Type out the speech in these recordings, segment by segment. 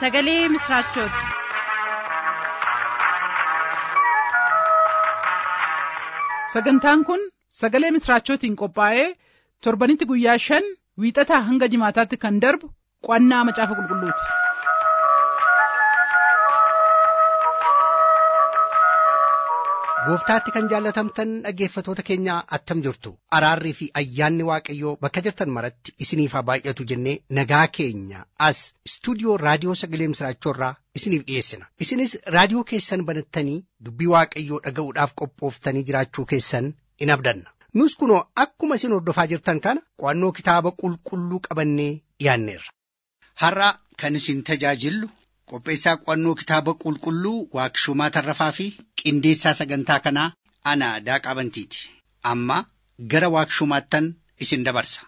sagalee misraachooti. Sagantaan kun sagalee misraachootiin qophaa'ee torbanitti guyyaa 5 wiixataa hanga jimaataatti kan darbu qo'annaa macaafa qulqulluuti. Gooftaatti kan jaallatamtan dhaggeeffatoota keenya attam jirtu. Araarrii fi ayyaanni Waaqayyoo bakka jirtan maratti isiniif haa baay'atu jennee nagaa keenya as istuudiyoo raadiyoo sagalee misraachoorraa isiniif dhiyeessina. Isinis raadiyoo keessan banattanii dubbii Waaqayyoo dhaga'uudhaaf qophooftanii jiraachuu keessan in abdanna. Nus kunoo akkuma isin hordofaa jirtan kana qo'annoo kitaaba qulqulluu qabannee dhiyaanneerra. Har'a kan isin tajaajillu qopheessaa qo'annoo kitaaba qulqulluu Waaqshumaa Tarrafaa fi qindeessaa sagantaa kanaa ana Daaqaa Bantiiti. Amma gara Waaqshumaattan isin dabarsa.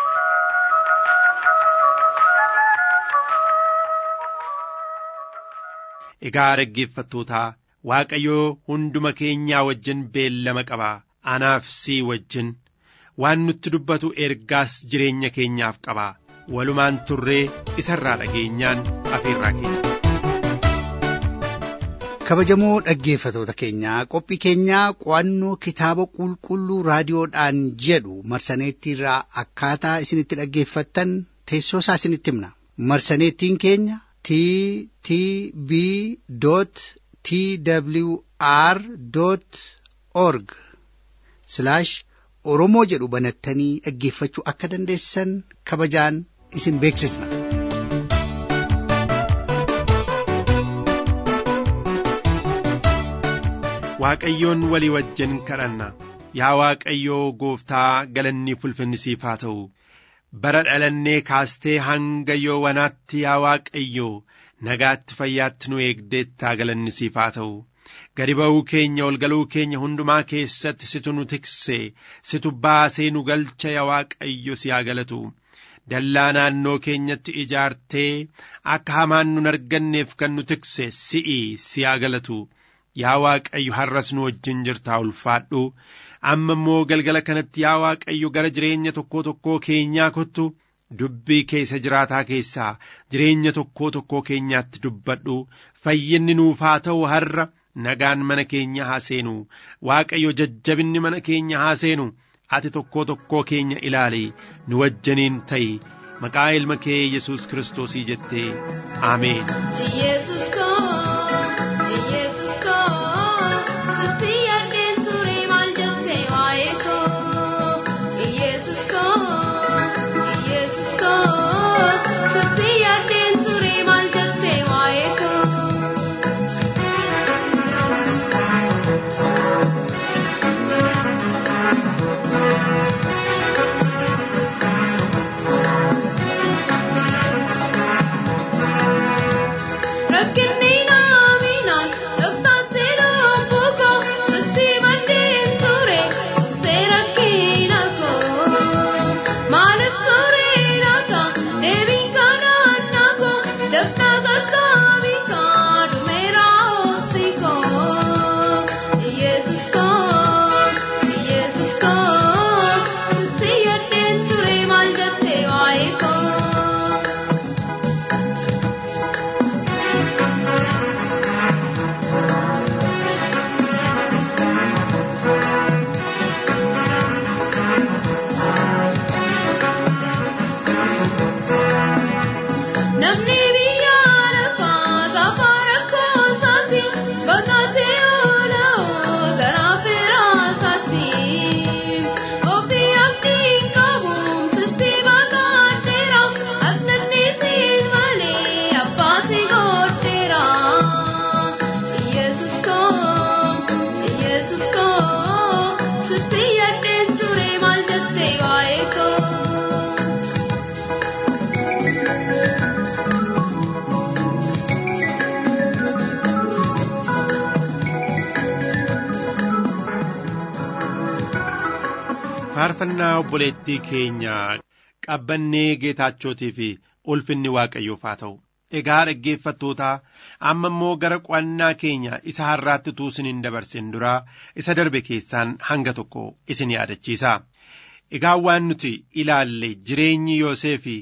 Egaa dhaggeeffattootaa, Waaqayyoo hunduma keenyaa wajjin beellama qaba. Anaaf sii wajjin waan nutti dubbatu ergaas jireenya keenyaaf qaba. Walumaan turree isarraa dhageenyaan afeerraa keenya. Kabajamoo dhaggeeffatoota keenyaa, qophii keenyaa qo'annoo kitaaba qulqulluu raadiyoodhaan jedhu marsaneettiirraa akkaataa isinitti dhaggeeffattan teessoo isaa isinitti himna. Marsaneettiin keenya ttb.twr.org /Oromoo jedhu banattanii dhaggeeffachuu akka dandeessan kabajaan isin beeksisna. Waaqayyoon walii wajjin kadhanna. Yaa Waaqayyoo Gooftaa, galanni ulfinni siif haa ta'u. Bara dhalannee kaastee hanga yoowanaatti yaa Waaqayyoo nagaatti fayyaatti nu eegdeettaa, galanni siif haa ta'u. Gadi ba'uu keenya ol galuu keenya hundumaa keessatti situ nu tiksee, situ baasee nu galcha yaa Waaqayyo si haa galatu. Dallaa naannoo keenyatti ijaartee akka hamaan nun arganneef kan nu tikse si'i si haa galatu. Yaa Waaqayyo har'as nu wajjin jirtaa, ulfaadhu. Amma immoo galgala kanatti yaa Waaqayyo gara jireenya tokkoo keenyaa kottu. Dubbii keessa jiraataa keessaa jireenya tokkoo keenyaatti dubbadhu. Fayyinni nuuf haa ta'u har'a. Nagaan mana keenya haa seenu. Waaqayyo jajjabinni mana keenya haa seenu. Ati tokkoo keenya ilaali, nu wajjiniin ta'i. Maqaa ilma kee Yesuus Kiristoosii jettee Ameen. faarfannaa obboleettii keenya qabbannee Geetaachootii fi ulfinni Waaqayyoof haa ta'u. Egaa dhaggeeffattootaa, amma immoo gara qo'annaa keenya isa har'aatti utuu isin hin dabarsin dura isa darbe keessaan hanga tokko isin yaadachiisa. Egaa waan nuti ilaalle jireenyi Yoosef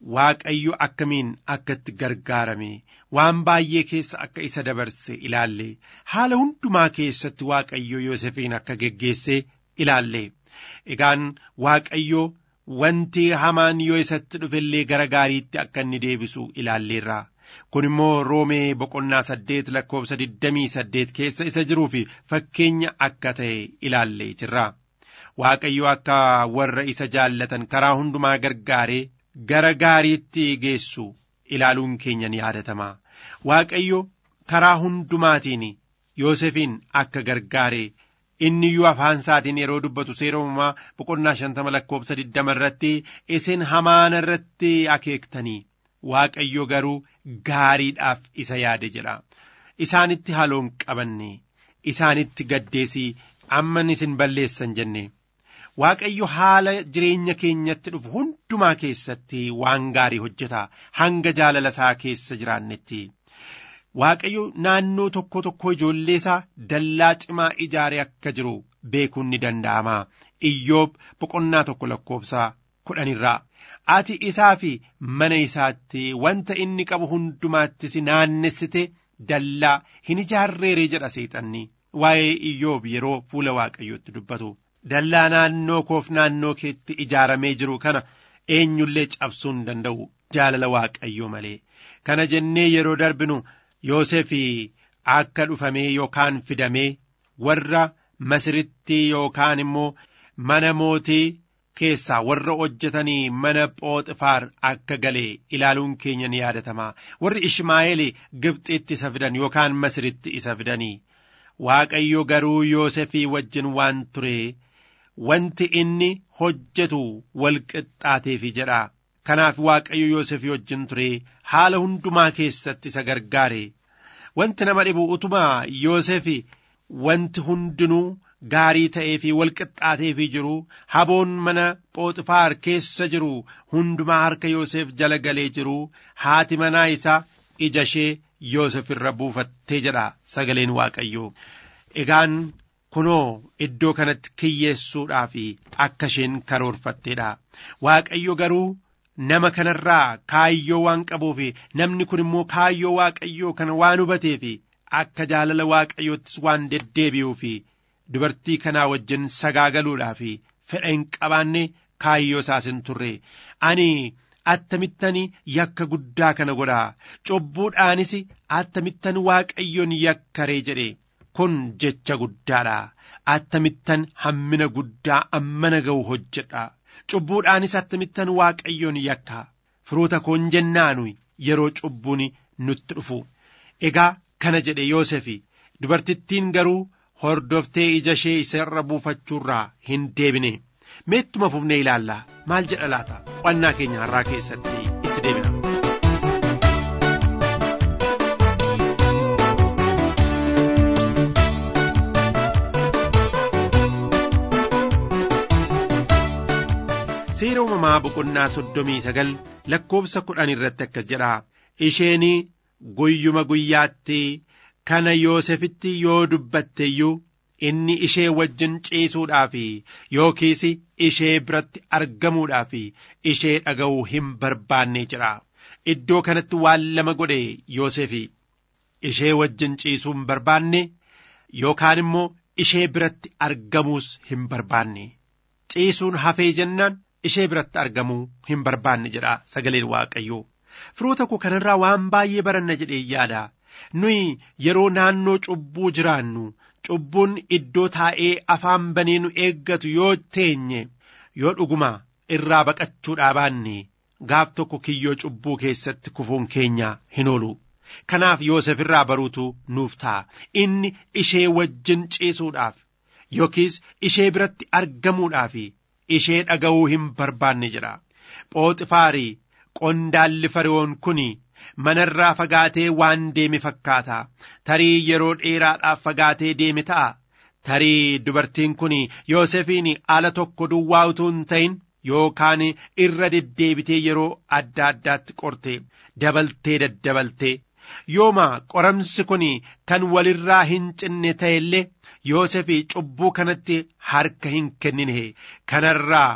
Waaqayyo akkamiin akka itti gargaarame waan baay'ee keessa akka isa dabarse ilaalle haala hundumaa keessatti Waaqayyo Yoosefiin akka geggeesse ilaalle. Egaan Waaqayyo wanti hamaan yoo isatti dhufellee gara gaariitti akka inni deebisu ilaalleerra. Kun immoo Roomee boqonnaa 8 lakkoofsa 28 keessa isa jiruu fi fakkeenya akka ta'e ilaallee jirra. Waaqayyo akka warra isa jaallatan karaa hundumaa gargaaree gara gaariitti geessu ilaaluun keenya ni yaadatama. Waaqayyo karaa hundumaatiin Yoosefiin akka gargaaree inni iyyuu afaan isaatiin yeroo dubbatu seera uumamaa boqonnaa 50 lakkoofsa 20 irratti isin hamaana irratti akeektanii Waaqayyo garuu gaariidhaaf isa yaade jedha. Isaanitti haloon qabanne isaanitti gaddeesii amman isin balleessan jenne. Waaqayyo haala jireenya keenyatti dhufu hundumaa keessatti waan gaarii hojjeta hanga jaalala isaa keessa jiraannetti. Waaqayyo naannoo tokko ijoollee isaa dallaa cimaa ijaaree akka jiru beekuun ni danda'ama. Iyyoob boqonnaa 1 lakkoofsa 10 irraa. Ati isaa fi mana isaatti wanta inni qabu hundumaattis naannessite dallaa hin ijaarreere jedha seexanni. Waa'ee Iyyoob yeroo fuula Waaqayyootti dubbatu. Dallaa naannoo koof naannoo keetti ijaaramee jiru kana eenyullee cabsuu hin danda'u jaalala Waaqayyoo malee. Kana jennee yeroo darbinu Yoosef akka dhufamee yookaan fidamee warra Masiritti yookaan immoo mana mootii keessaa warra hojjetanii mana Phooxifaar akka galee ilaaluun keenya ni yaadatama. Warri Ishmaa'eel Gibxitti isa fidan yookaan Masiritti isa fidanii. Waaqayyo garuu Yoosefii wajjin waan ture. Wanti inni hojjetu wal qixxaateefi jedha. Kanaaf Waaqayyo Yoosefii wajjin ture haala hundumaa keessatti isa gargaare. Wanti nama dhibu utuma Yoosefii wanti hundinuu gaarii ta'ee fi wal qixxaateefi jiru haboon mana Phooxifaar keessa jiru hundumaa harka Yoosef jala galee jiru haati manaa isaa ija ishee Yoosef irra buufattee jedha sagaleen Waaqayyo. Egaan kunoo iddoo kanatti kiyyeessuudhaaf akka isheen karoorfatteedha. Waaqayyo garuu nama kanarraa kaayyoo waan qabuuf namni kun immoo kaayyoo Waaqayyoo kana waan hubateef akka jaalala Waaqayyoottis waan deddeebi'uuf dubartii kanaa wajjin sagaagaluudhaaf fedha hin qabaanne kaayyoo isaas hin turre. Ani attamittan yakka guddaa kana godhaa cubbuudhaanis attamittan Waaqayyoon yakkaree jedhe. Kun jecha guddaadha. Attamittan hammina guddaa ammana ga'u hojjedha. Cubbuudhaanis attamittan Waaqayyoon yakka. Firoota koon jennaanu yeroo cubbuun nutti dhufu. Egaa kana jedhe Yoosef. Dubartittiin garuu hordoftee ija ishee isa irra buufachuurraa hin deebine. Meettuma fufnee ilaalla. Maal jedha laata? Qo'annaa keenya har'aa keessatti itti deebina. Seera uumamaa boqonnaa 39 lakkoofsa 10 irratti akkas jedha. Isheen guyyuma guyyaatti kana Yoosefitti yoo dubbatte iyyuu inni ishee wajjin ciisuudhaaf yookiis ishee biratti argamuudhaaf ishee dhaga'uu hin barbaanne jedha. Iddoo kanatti waan lama godhe Yoosef. Ishee wajjin ciisuu hin barbaanne yookaan immoo ishee biratti argamuus hin barbaanne. Ciisuun hafee jennaan ishee biratti argamuu hin barbaanne jedha sagaleen Waaqayyoo. Firoota koo kanarraa waan baay'ee baranna jedhee yaada. Nuyi yeroo naannoo cubbuu jiraannu cubbuun iddoo taa'ee afaan banee nu eeggatu yoo teenye yoo dhuguma irraa baqachuudhaa baanne gaaf tokko kiyyoo cubbuu keessatti kufuun keenya hin oolu. Kanaaf Yoosef irraa baruutu nuuf ta'a. Inni ishee wajjin ciisuudhaaf yookiis ishee biratti argamuudhaaf ishee dhaga'uu hin barbaanne jedha. Phooxifaarii qondaalli Fara'oon kun manarraa fagaatee waan deeme fakkaata. Tarii yeroo dheeraadhaaf fagaatee deeme ta'a. Tarii dubartiin kun Yoosefiin ala tokko duwwaa utuu hin ta'in yookaan irra deddeebitee yeroo adda addaatti qorte dabaltee daddabaltee yooma qoramsi kun kan walirraa hin cinne ta'e illee Yoosef cubbuu kanatti harka hin kennine. Kanarraa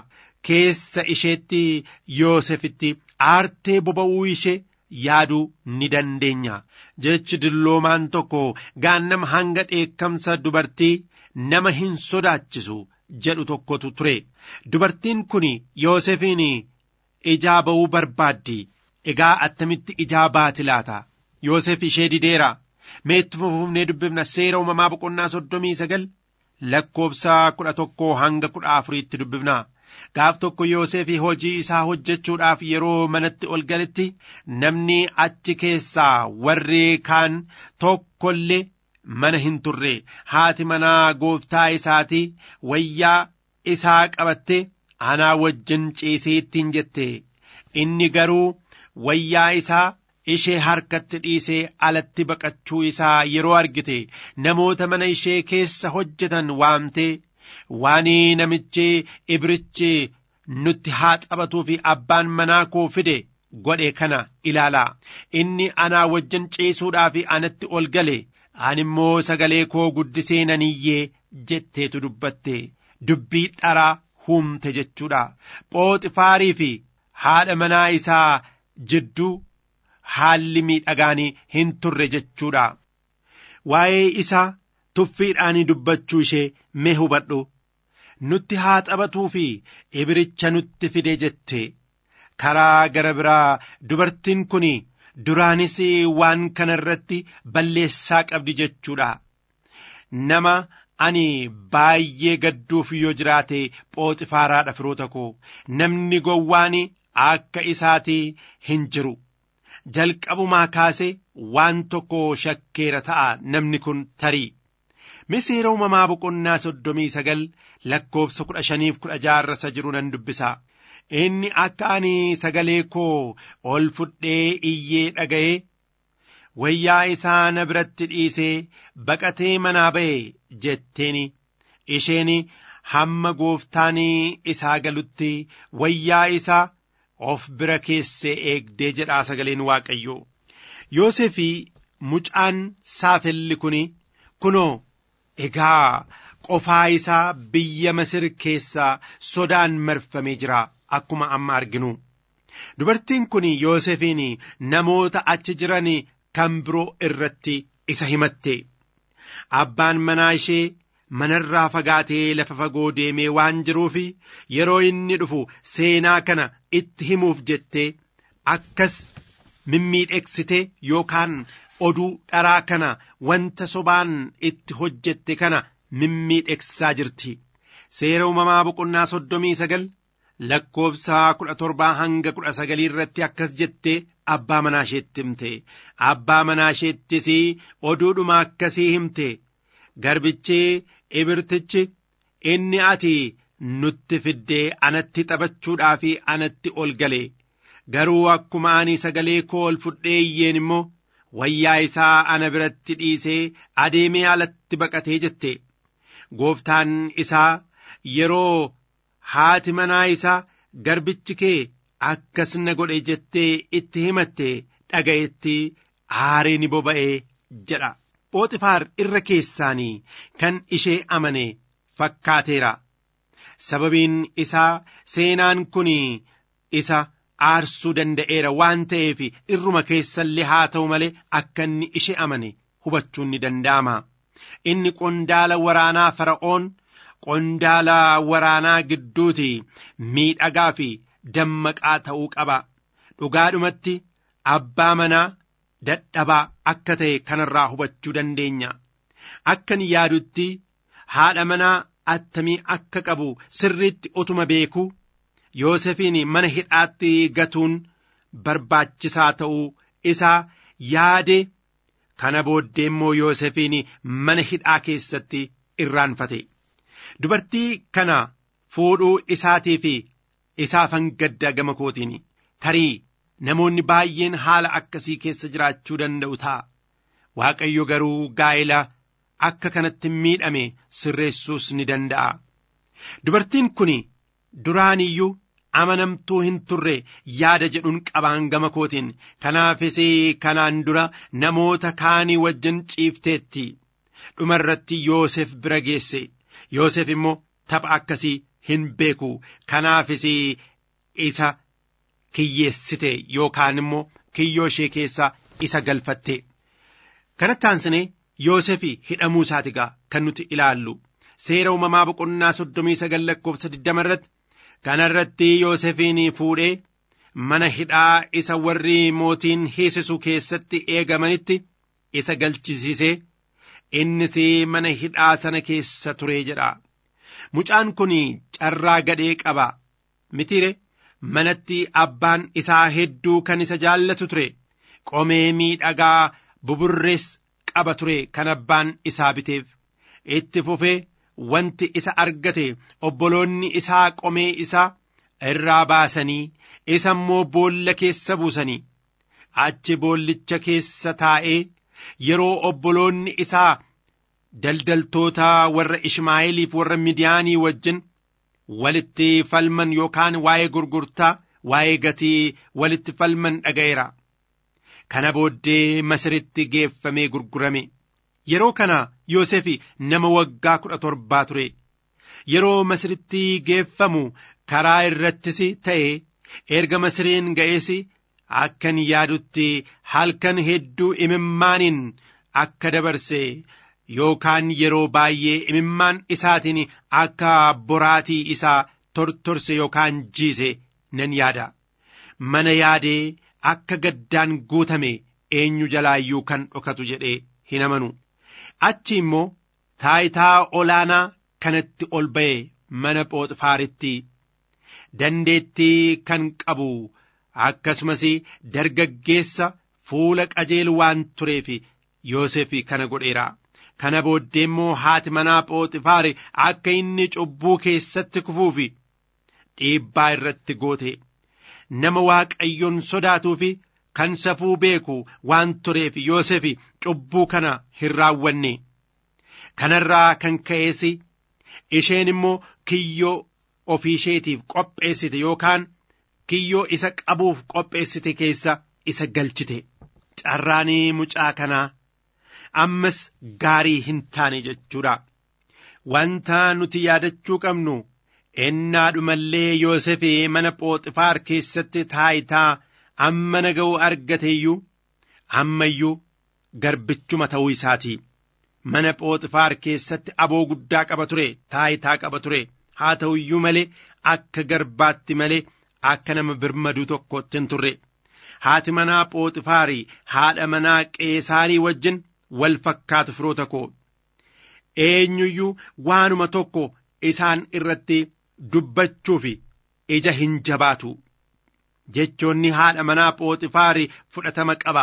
keessa isheetti Yoosefitti aartee boba'uu ishee yaaduu ni dandeenya. Jechi dulloomaan tokko gaannama hanga dheekkamsa dubartii nama hin sodaachisu jedhu tokkotu ture. Dubartiin kun Yoosefiin ijaa ba'uu barbaaddi. Egaa attamitti ijaa baati laata? Yoosef ishee dideera. Meettuma fufnee dubbifna. Seera uumamaa boqonnaa 39 lakkoobsa 11 hanga 14tti dubbifna. Gaaf tokko Yoosef hojii isaa hojjechuudhaaf yeroo manatti ol galetti namni achi keessaa warri kaan tokkollee mana hin turre. Haati manaa gooftaa isaatii wayyaa isaa qabattee anaa wajjin ciisii ittiin jette. Inni garuu wayyaa isaa ishee harkatti dhiisee alatti baqachuu isaa yeroo argite namoota mana ishee keessa hojjetan waamtee waan namichi Ibrichi nutti haa taphatuu fi abbaan manaa koo fide godhe kana ilaalaa. Inni anaa wajjin ciisuudhaaf anatti ol gale, ani immoo sagalee koo guddisee nan iyyee jetteetu dubbatte. Dubbii dharaa humte jechuudha. Phooxifaarii fi haadha manaa isaa jidduu haalli miidhagaan hin turre jechuudha. Waa'ee isaa tuffiidhaan dubbachuu ishee mee hubadhu. Nutti haa taphatuu fi Ibricha nutti fide jette. Karaa gara biraa dubartiin kun duraanis waan kana irratti balleessaa qabdi jechuudha. Nama ani baay'ee gadduuf yoo jiraate Phooxifaaraadha firoota koo. Namni gowwaan akka isaatii hin jiru. Jalqabumaa kaasee waan tokko shakkeera ta'a namni kun tarii. Seera uumamaa boqonnaa 39 lakkoobsa 15-16 jiru nan dubbisa. Inni akka ani sagalee koo ol fudhee iyyee dhaga'ee wayyaa isaa na biratti dhiisee baqatee manaa ba'e jetteeni. Isheen hamma gooftaan isaa galutti wayyaa isaa of bira keessee eegdee jedhaa sagaleen Waaqayyoo. Yoosef mucaan saafelli kunoo egaa qofaa isaa biyya Masir keessaa sodaan marfamee jira. Akkuma amma arginu dubartiin kun Yoosefiin namoota achi jiran kan biroo irratti isa himatte. Abbaan manaa ishee manarraa fagaatee lafa fagoo deemee waan jiruuf yeroo inni dhufu seenaa kana itti himuuf jettee akkas mimmiidheeksite yookaan oduu dharaa kana wanta sobaan itti hojjette kana mimmiidheeksaa jirti. Seera uumamaa boqonnaa 39 lakkoobsa 17 hanga 19 irratti akkas jettee abbaa manaa isheetti himte. Abbaa manaa isheettis oduudhuma akkasii himte. Garbichi Ibritichi inni ati nutti fiddee anatti taphachuudhaaf anatti ol gale. Garuu akkuma ani sagalee koo ol fudhee iyyeen immoo wayyaa isaa ana biratti dhiisee adeemee alatti baqatee jette. Gooftaan isaa yeroo haati manaa isaa garbichi kee akkas na godhe jettee itti himatte dhaga'etti aaree ni boba'ee jedha. Phooxifaar irra keessaanii kan ishee amane fakkaateera. Sababiin isaa seenaan kun isa aarsuu danda'eera waan ta'eef irruma keessallee haa ta'u malee akka inni ishee amane hubachuun ni danda'ama. Inni qondaala waraanaa Fara'oon qondaala waraanaa gidduuti miidhagaa fi dammaqaa ta'uu qaba. Dhugaadhumatti abbaa manaa dadhabaa akka ta'e kanarraa hubachuu dandeenya. Akkan yaadutti haadha manaa attamii akka qabu sirriitti utuma beeku Yoosefiin mana hidhaatti gatuun barbaachisaa ta'uu isaa yaade. Kana booddee immoo Yoosefiin mana hidhaa keessatti irraanfate. Dubartii kana fuudhuu isaatii fi isaafan gadda gama kootiin tarii namoonni baay'een haala akkasii keessa jiraachuu danda'u ta'a. Waaqayyo garuu gaa'ela akka kanatti miidhame sirreessuus ni danda'a. Dubartiin kun duraan iyyuu amanamtuu hin turre yaada jedhuun qabaan gama kootiin. Kanaafis kanaan dura namoota kaanii wajjin ciifteetti. Dhumarratti Yoosef bira geesse. Yoosef immoo tapha akkasii hin beeku kanaafis isa kiyyeessite yookaan immoo kiyyoo ishee keessa isa galfatte. Kanatti aansinee Yoosef hidhamuu isaati gaa kan nuti ilaallu seera uumamaa boqonnaa 39 lakkoofsa 20 irratti. Kanarratti Yoosefin fuudhee mana hidhaa isa warri mootiin hiisisu keessatti eegamanitti isa galchisiisee innis mana hidhaa sana keessa ture jedha. Mucaan kun carraa gadhee qaba mitiire manatti abbaan isaa hedduu kan isa jaallatu ture qomee miidhagaa buburrees qaba ture kan abbaan isaa biteef. Itti fufee wanti isa argate obboloonni isaa qomee isaa irraa baasanii isa immoo boolla keessa buusanii achi boollicha keessa taa'ee yeroo obboloonni isaa daldaltoota warra Ishmaa'eeliif warra Midiyaanii wajjin walitti falman yookaan waa'ee gurgurtaa waa'ee gatii walitti falman dhaga'eera. Kana booddee Masiritti geeffamee gurgurame. Yeroo kana Yoosef nama waggaa 17 ture. Yeroo Masiritti geeffamu karaa irrattis ta'e erga Masiriin ga'ees akkan yaadutti halkan hedduu imimmaaniin akka dabarse yookaan yeroo baay'ee imimmaan isaatiin akka boraatii isaa tortorse yookaan jiise nan yaada. Mana yaadee akka gaddaan guutame eenyu jalaayyuu kan dhokatu jedhee hin amanu. Achi immoo taayitaa olaanaa kanatti ol ba'e mana Phooxifaaritti dandeettii kan qabu akkasumas dargaggeessa fuula qajeelu waan tureef Yoosef kana godheera. Kana booddee immoo haati manaa Phooxifaar akka inni cubbuu keessatti kufuuf dhiibbaa irratti goote. Nama Waaqayyoon sodaatuu fi kan safuu beeku waan tureef Yoosef cubbuu kana hin raawwanne. Kanarraa kan ka'ees isheen immoo kiyyoo ofii isheetiif qopheessite yookaan kiyyoo isa qabuuf qopheessite keessa isa galchite. Carraanii mucaa kanaa ammas gaarii hin taane jechuudha. Wanta nuti yaadachuu qabnu ennaadhumallee Yoosef mana Phooxifaar keessatti taayitaa amma naga'u argate iyyuu ammayyuu garbichuma ta'uu isaati. Mana Phooxifaar keessatti aboo guddaa qaba ture, taayitaa qaba ture. Haa ta'u iyyuu malee akka garbaatti malee akka nama birmaduu tokkotti hin turre. Haati manaa Phooxifaar haadha manaa Qeesaarii wajjin wal fakkaatu firoota koo. Eenyuyyuu waanuma tokko isaan irratti dubbachuuf ija hin jabaatu. Jechoonni haadha manaa Phooxifaar fudhatama qaba.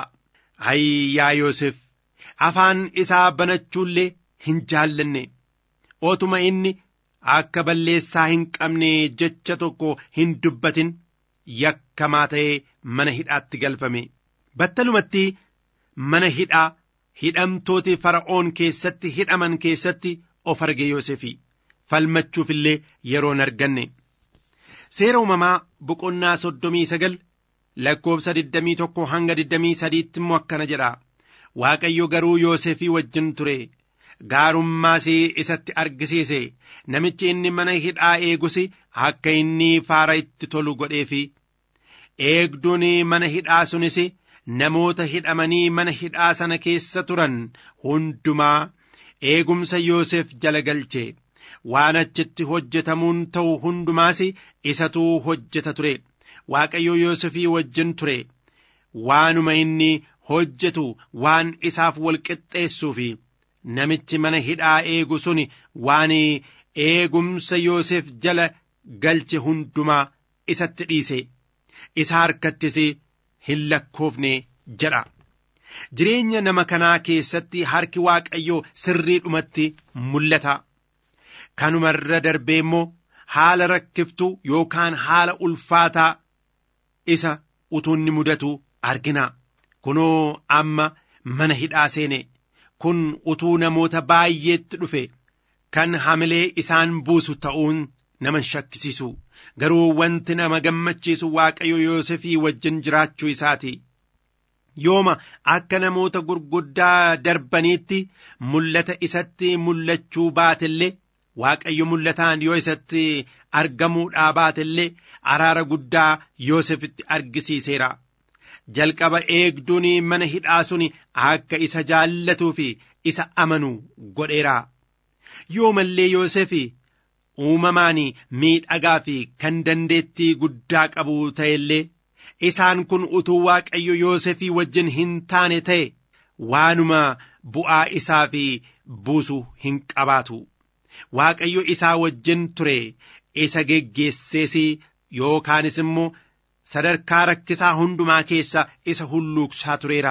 Yaa Yoosef afaan isaa banachuullee hin jaallanne. Otuma inni akka balleessaa hin qabne jecha tokko hin dubbatin yakkamaa ta'ee mana hidhaatti galfame. Battalumatti mana hidhaa hidhamtooti Fara'oon keessatti hidhaman keessatti of arge Yoosef. Falmachuuf illee yeroo hin arganne. Seera uumamaa boqonnaa 39 lakkoofsa 21 hanga 23 immoo akkana jedha. Waaqayyo garuu Yoosefii wajjin ture. Gaarummaas isatti argisiise. Namichi inni mana hidhaa eegus akka inni faara itti tolu godheefi. Eegduun mana hidhaa sunis namoota hidhamanii mana hidhaa sana keessa turan hundumaa eegumsa Yoosef jala galche. Waan achitti hojjetamuun ta'u hundumaas isatu hojjeta ture. Waaqayyo Yoosefii wajjin ture. Waanuma inni hojjetu waan isaaf wal qixxeessuufi namichi mana hidhaa eegu sun waan eegumsa Yoosef jala galche hundumaa isatti dhiise. Isa harkattis hin lakkoofne jedha. Jireenya nama kanaa keessatti harki Waaqayyoo sirriidhumatti mul'ata. Kanumarra darbee immoo haala rakkiftuu yookaan haala ulfaataa isa utuunni mudatu argina. Kunoo amma mana hidhaa seene. Kun utuu namoota baay'eetti dhufe kan hamilee isaan buusu ta'uun nama shakkisiisu. Garuu wanti nama gammachiisu Waaqayyo Yoosefii wajjin jiraachuu isaati. Yooma akka namoota gurguddaa darbaniitti mul'ata isatti mul'achuu baatellee Waaqayyo mul'ataan yoo isatti argamuudhaa baate illee araara guddaa Yoosefitti argisiiseera. Jalqaba eegduun mana hidhaa sun akka isa jaallatuu fi isa amanu godheera. Yoo mallee Yoosef uumamaan miidhagaa fi kan dandeettii guddaa qabu ta'e illee isaan kun utuu Waaqayyo Yoosefii wajjin hin taane ta'e waanuma bu'aa isaa fi buusu hin qabaatu. Waaqayyo isaa wajjin ture, isa geggeessees yookaanis immoo sadarkaa rakkisaa hundumaa keessa isa hulluuqsaa tureera.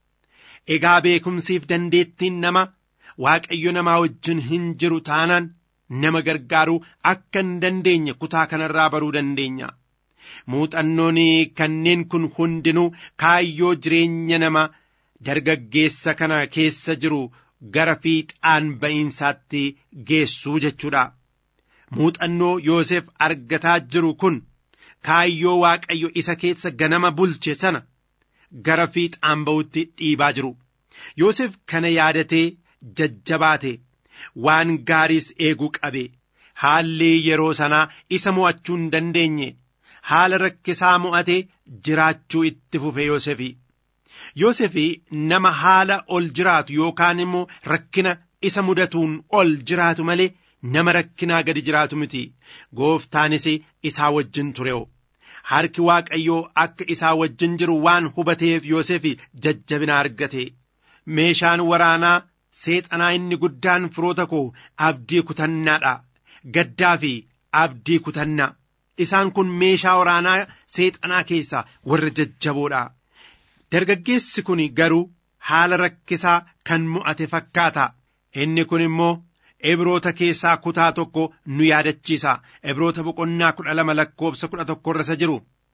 Egaa beekumsiif dandeettiin nama Waaqayyo namaa wajjin hin jiru taanaan nama gargaaruu akka hin dandeenye kutaa kanarraa baruu dandeenya. Muuxannoon kanneen kun hundinuu kaayyoo jireenya nama dargaggeessa kana keessa jiru gara fiixaan ba'iinsaatti geessuu jechuudha. Muuxannoo Yoosef argataa jiru kun kaayyoo Waaqayyo isa keessa ganama bulche sana gara fiixaan ba'utti dhiibaa jiru. Yoosef kana yaadatee jajjabaate, waan gaariis eeguu qabe. Haalli yeroo sanaa isa mo'achuu hin dandeenye. Haala rakkisaa mo'atee jiraachuu itti fufe Yoosefi. Yoosefi nama haala ol jiraatu yookaan immoo rakkina isa mudatuun ol jiraatu malee nama rakkinaa gadi jiraatu miti. Gooftaanis isaa wajjin ture'o. Harki Waaqayyoo akka isaa wajjin jiru waan hubateef Yoosefi jajjabina argate. Meeshaan waraanaa seexanaa inni guddaan firoota koo abdii kutannaadha. Gaddaa fi abdii kutannaa. Isaan kun meeshaa waraanaa seexanaa keessaa warra jajjaboodha. Dargaggeessi kun garuu haala rakkisaa kan mo'ate fakkaata. Inni kun immoo Ibroota keessaa kutaa tokko nu yaadachiisa. Ibroota boqonnaa 12 lakkoobsa 11 irra jiru.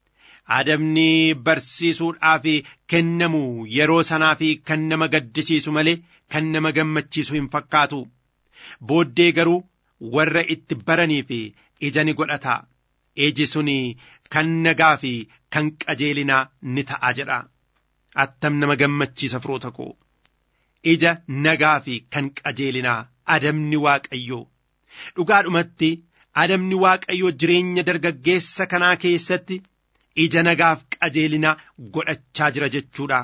Adabni barsiisuudhaaf kennamu yeroo sanaa fi kan nama gaddisiisu malee kan nama gammachiisu hin fakkaatu. Booddee garuu warra itti baraniif ija ni godhata. Iji suni kan nagaa fi kan qajeelinaa ni ta'a jedha. Attam nama gammachiisa firoota koo. Ija nagaa fi kan qajeelinaa adabni Waaqayyoo. Dhugaadhumatti adabni Waaqayyoo jireenya dargaggeessa kanaa keessatti ija nagaaf qajeelinaa godhachaa jira jechuudha.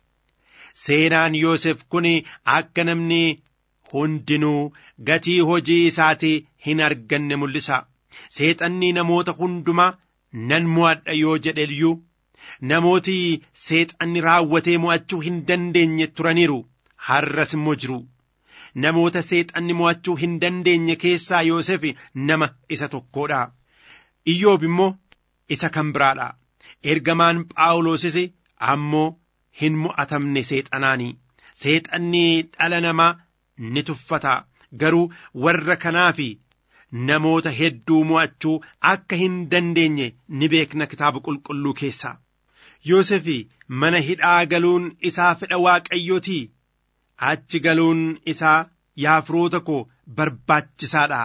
Seenaan Yoosef kun akka namni hundinuu gatii hojii isaatii hin arganne mul'isa. Seexanni namoota hundumaa nan mo'adha yoo jedhe iyyuu namooti seexanni raawwatee mo'achuu hin dandeenye turaniiru. Har'as immoo jiru. Namoota seexanni mo'achuu hin dandeenye keessaa Yoosef nama isa tokkodha. Iyyoob immoo isa kan biraadha. Ergamaan Phaawulosis ammoo hin mo'atamne seexanaani. Seexanni dhala namaa ni tuffata. Garuu warra kanaafi namoota hedduu mo'achuu akka hin dandeenye ni beekna kitaaba qulqulluu keessaa. Yoosef mana hidhaa galuun isaa fedha Waaqayyooti. Achi galuun isaa yaa firoota koo barbaachisaadha.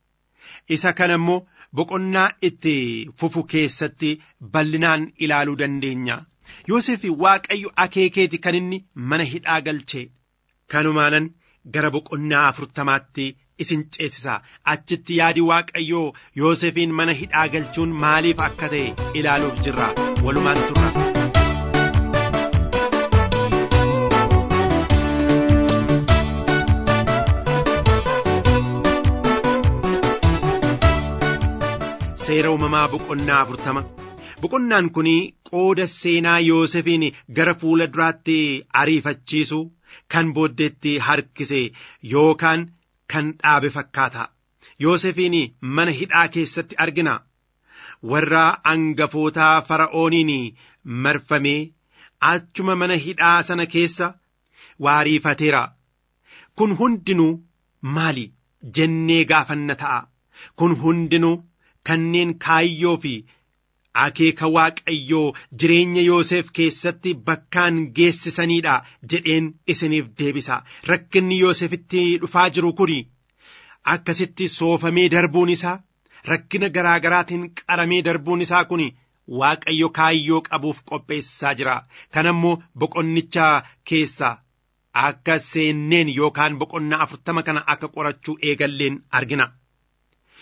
Isa kana immoo boqonnaa itti fufu keessatti bal'inaan ilaaluu dandeenya. Yoosef Waaqayyo akeekeeti kan inni mana hidhaa galche. Kanumaanan gara boqonnaa 40tti isin ceesisa. Achitti yaadi Waaqayyoo Yoosefiin mana hidhaa galchuun maaliif akka ta'e ilaaluuf jirra. Walumaan turra. Seera uumamaa boqonnaa 40. Boqonnaan kun qooda seenaa Yoosefiin gara fuula duraatti ariifachiisu kan booddeetti harkise yookaan kan dhaabe fakkaata. Yoosefiin mana hidhaa keessatti argina. Warra angafootaa Fara'ooniin marfamee achuma mana hidhaa sana keessa waariifateera. Kun hundinuu maali jennee gaafanna ta'a. Kun hundinuu kanneen kaayyoo fi akeeka Waaqayyoo jireenya Yoosef keessatti bakkaan geessisaniidha jedheen isiniif deebisa. Rakkinni Yoosefitti dhufaa jiru kun akkasitti soofamee darbuun isaa, rakkina garaa garaatiin qaramee darbuun isaa kun Waaqayyo kaayyoo qabuuf qopheessaa jira. Kana immoo boqonnicha keessa akka seenneen yookaan boqonnaa 40 kana akka qorachuu eegalleen argina.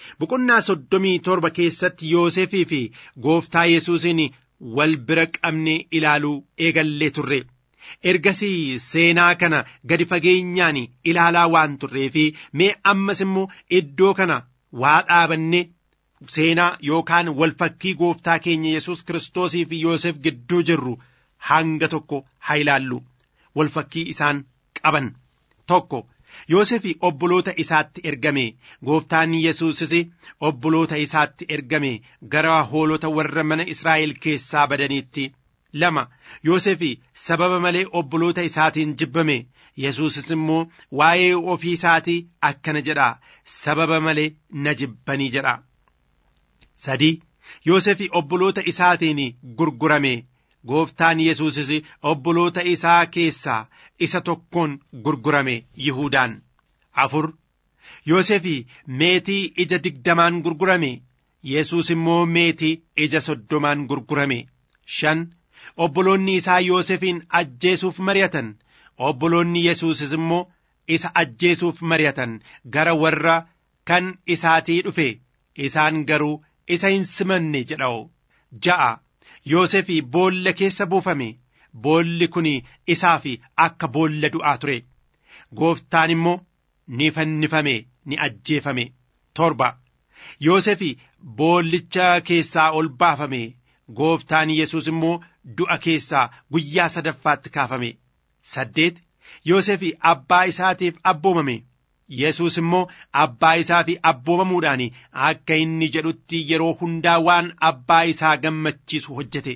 Boqonnaa 37 keessatti Yoosefii fi gooftaa Yesuusin wal bira qabnee ilaaluu eegallee turre. Ergasii seenaa kana gadi fageenyaan ilaalaa waan turree fi mee ammas immoo iddoo kana waa dhaabanne seenaa yookaan walfakkii gooftaa keenya Yesuus Kiristoosii fi Yoosef gidduu jirru hanga tokko haa ilaallu. Walfakkii isaan qaban tokko Yoosefii obboloota isaatti ergame, gooftaan Yesuusis obboloota isaatti ergame gara hoolota warra mana Israa'el keessaa badaniitti. 2 Yoosefii sababa malee obboloota isaatiin jibbame, Yesuusis immoo waa'ee ofii isaatii akkana jedha, sababa malee na jibbanii jedha. 3 Yoosefii obboloota isaatiin gurgurame, gooftaan Yesuusis obboloota isaa keessaa isa tokkoon gurgurame Yihuudaan. 4 Yoosefii meetii ija 20 gurgurame, Yesuus immoo meetii ija 30 gurgurame. 5 obboloonni isaa Yoosefiin ajjeesuuf mari'atan, obboloonni Yesuusis immoo isa ajjeesuuf mari'atan gara warra kan isaatii dhufe, isaan garuu isa hin simanne jedha. 6 Yoosefii boolla keessa buufame, boolli kun isaaf akka boolla du'aa ture. Gooftaan immoo ni fannifame, ni ajjeefame. 7 Yoosefii boollicha keessaa ol baafame, gooftaan Yesuus immoo du'a keessaa guyyaa 3ffaatti kaafame. 8 Yoosefii abbaa isaatiif abboomame, Yesuus immoo abbaa isaa fi abboomamuudhaan akka inni jedhutti yeroo hundaa waan abbaa isaa gammachiisu hojjete.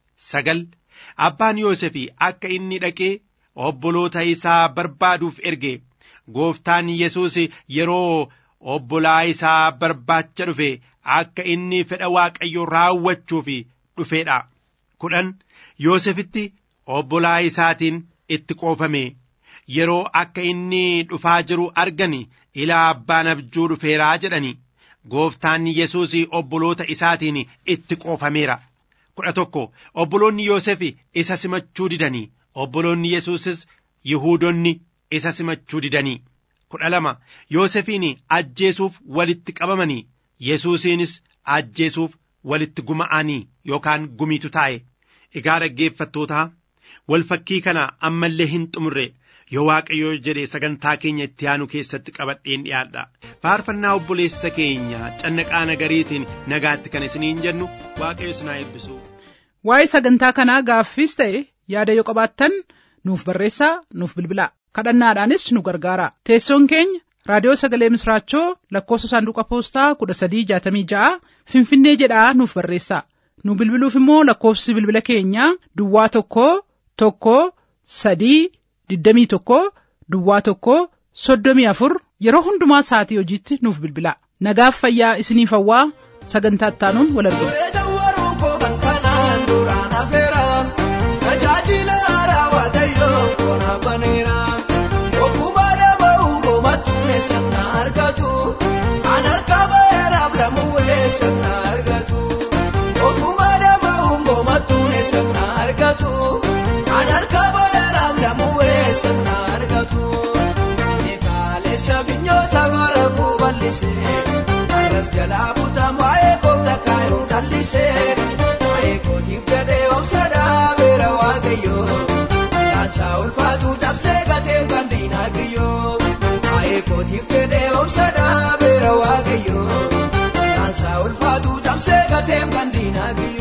9 abbaan Yoosefii akka inni dhaqee obboloota isaa barbaaduuf erge, gooftaan Yesuus yeroo obbolaa isaa barbaacha dhufe akka inni fedha Waaqayyoo raawwachuuf dhufeedha. 10 Yoosefitti obbolaa isaatiin itti qoofame, yeroo akka inni dhufaa jiru argani, ilaa abbaan abjuu dhufeeraa jedhani, gooftaan Yesuus obboloota isaatiin itti qoofameera. 11 obboloonni Yoosef isa simachuu didanii, obboloonni Yesuusis Yihuudoonni isa simachuu didanii. 12 Yoosefiin ajjeesuuf walitti qabamanii, Yesuusiinis ajjeesuuf walitti guma'anii yookaan gumiitu taa'e. Egaa dhaggeeffattootaa, walfakkii kana ammallee hin xumurre. Yoo Waaqayyo jedhee sagantaa keenya itti aanu keessatti qabadheen dhiyaadha. Faarfannaa obboleessa keenya Cannaqaa Nagariitiin nagaatti kan isiniin jennu, Waaqayyo isin haa eebbisu. Waa'ee sagantaa kanaa gaaffiis ta'e yaada yoo qabaattan nuuf barreessaa, nuuf bilbilaa, kadhannaadhaanis nu gargaara. Teessoon keenya Raadiyoo Sagalee Misraachoo lakkoofsa saanduqa poostaa 1366 Finfinnee jedhaa nuuf barreessaa. Nu bilbiluuf immoo lakkoofsi bilbila keenyaa Duwwaa 1 3 21 Duwwaa 1 34 yeroo hundumaa sa'atii hojiitti nuuf bilbilaa. Nagaaf fayyaa isiniif hawwaa. Sagantaa ittaanuun wal argina. Arras jalaa butaan waa'ee koofta kaayuu tallisee, waa'ee kootiif jedhee obsadaa beera Waaqayyoo, ilaalcha ulfaatu cabsee gateen kan diinaa kiyyoo. Waa'ee kootiif jedhee obsadaa beera Waaqayyoo, ilaalcha ulfaatu cabsee gateen kan diinaa kiyyoo.